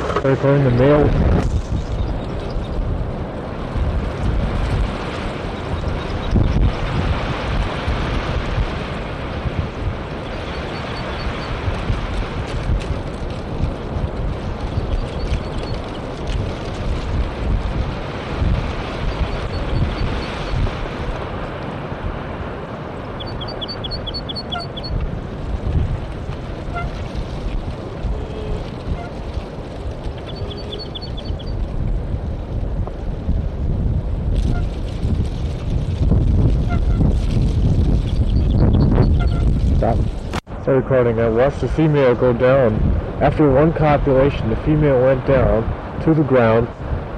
Recording the male. Start recording. I watched the female go down. After one copulation, the female went down to the ground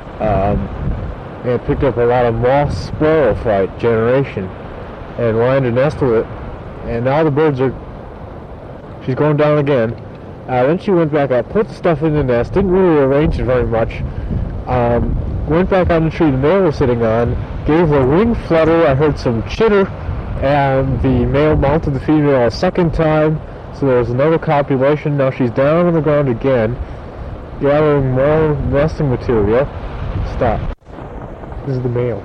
and picked up a lot of moth sporophyte generation and lined a nest with it. And now the birds are... She's going down again. Then she went back up, put stuff in the nest, didn't really arrange it very much. Went back on the tree the male was sitting on, gave a wing flutter, I heard some chitter, and the male mounted the female a second time, so there was another copulation. Now she's down on the ground again, gathering more nesting material. Stop. This is the male.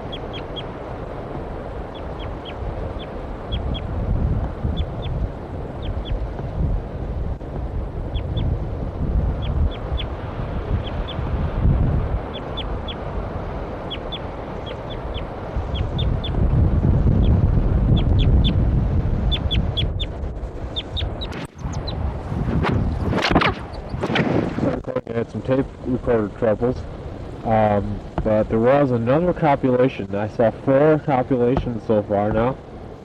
I had some tape recorder troubles, but there was another copulation. I saw 4 copulations so far now,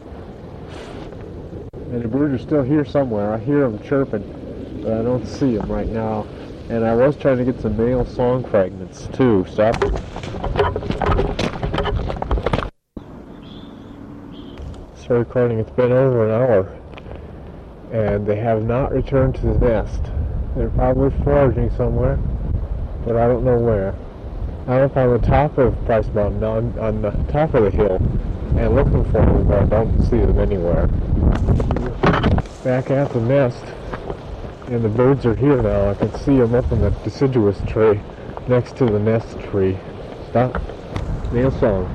and the birds are still here somewhere. I hear them chirping, but I don't see them right now. And I was trying to get some male song fragments too. Stop. Start recording. It's been over an hour, and they have not returned to the nest. They're probably foraging somewhere, but I don't know where. I'm up on the top of Price Mountain, on the top of the hill, and looking for them, but I don't see them anywhere. Back at the nest, and the birds are here now. I can see them up in the deciduous tree next to the nest tree. Stop. Male song.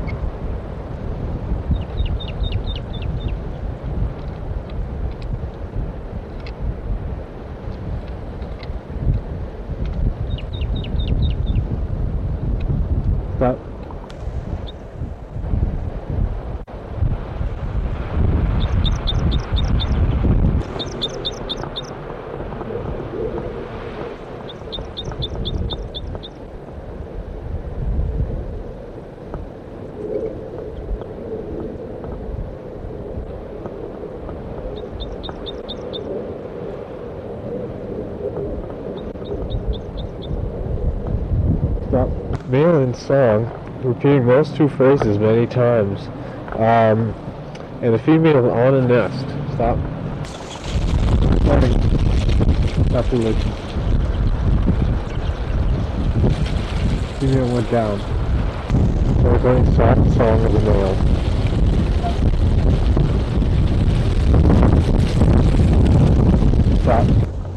Stop. Stop. Male in song, repeating those 2 phrases many times, and the female on a nest. Stop. Copulation. Female went down. So we're going soft song of the male. Stop.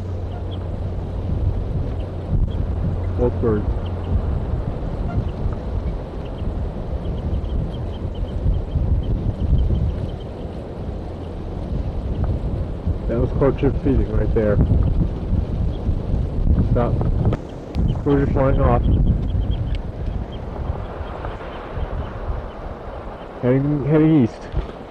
Both birds. That was courtship feeding right there. Stop. Birds are flying off. Heading east.